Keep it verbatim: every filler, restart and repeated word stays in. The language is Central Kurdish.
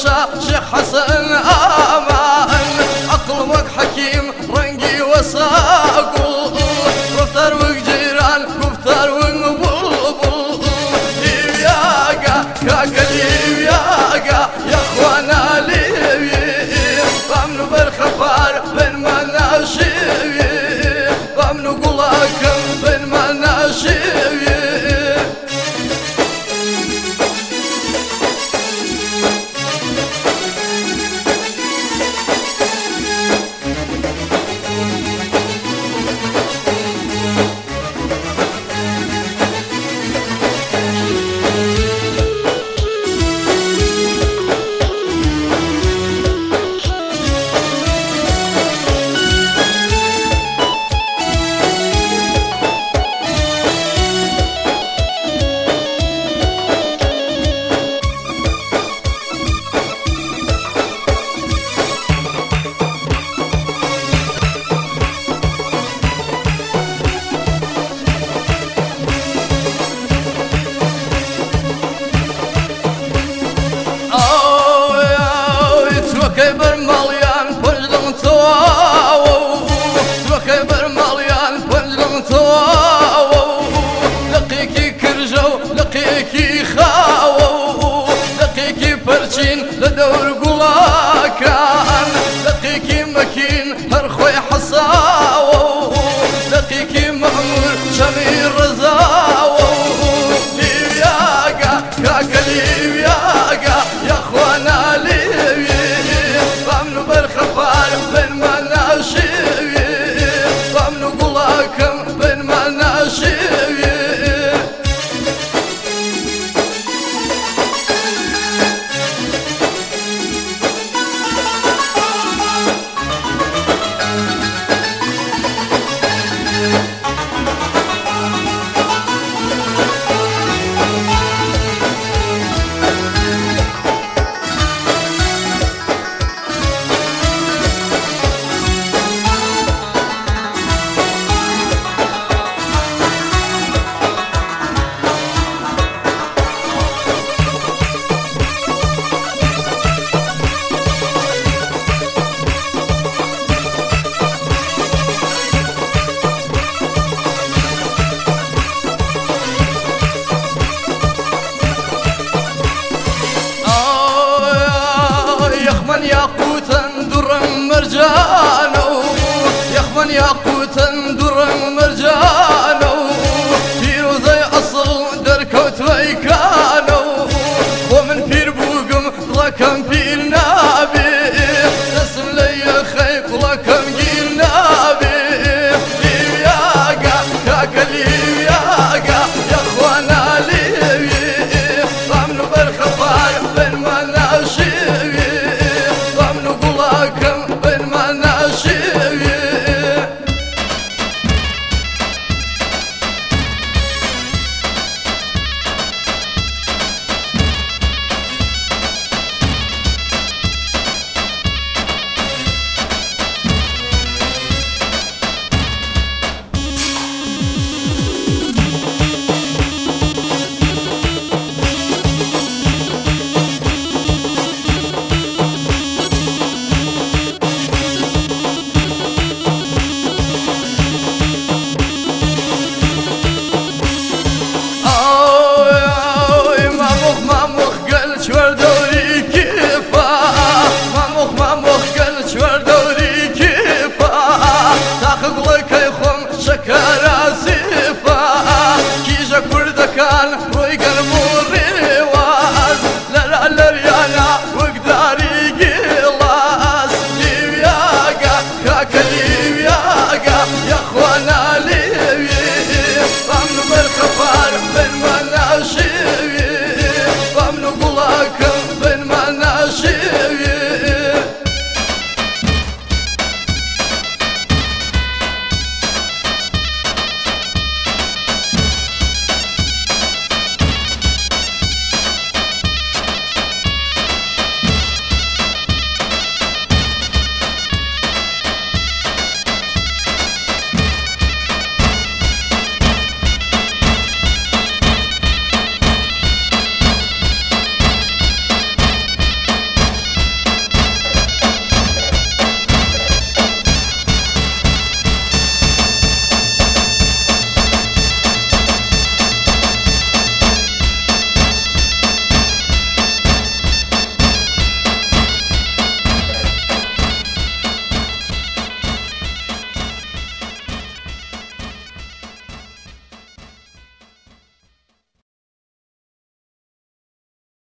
باشا شيخ حسن امان اقلمك حكيم رنقي وساقل رفتار وجيران كفتار ومبلبل ليبياقا كاكا ليبياقا يا اخوانا ليبيا بامنو بالخفار بين مناشيبي بامنو قلاكم بين مناشيبي كبر مليان بنجلن تواو تبا كبر مليان بنجلن تواو لقيكي كرجو لقيكي خاو لقيكي برشين لدور قلاكان لقيكي مكين هرخوي حصاو لقيكي مأمور شمير رزاو ليبياقا كاكا ليبياقا يا اخوانا ليبيا بامنو بالخفار بين مناشيبي بامنو قلاكم بين مناشيبي يخمن ياقوتا درا مرجانو يخمن ياقوتا درا مرجانو فيروزي اصل دركوت ويكانو ومن بير بوقم لكم بير نابي رسم لي خيق لكم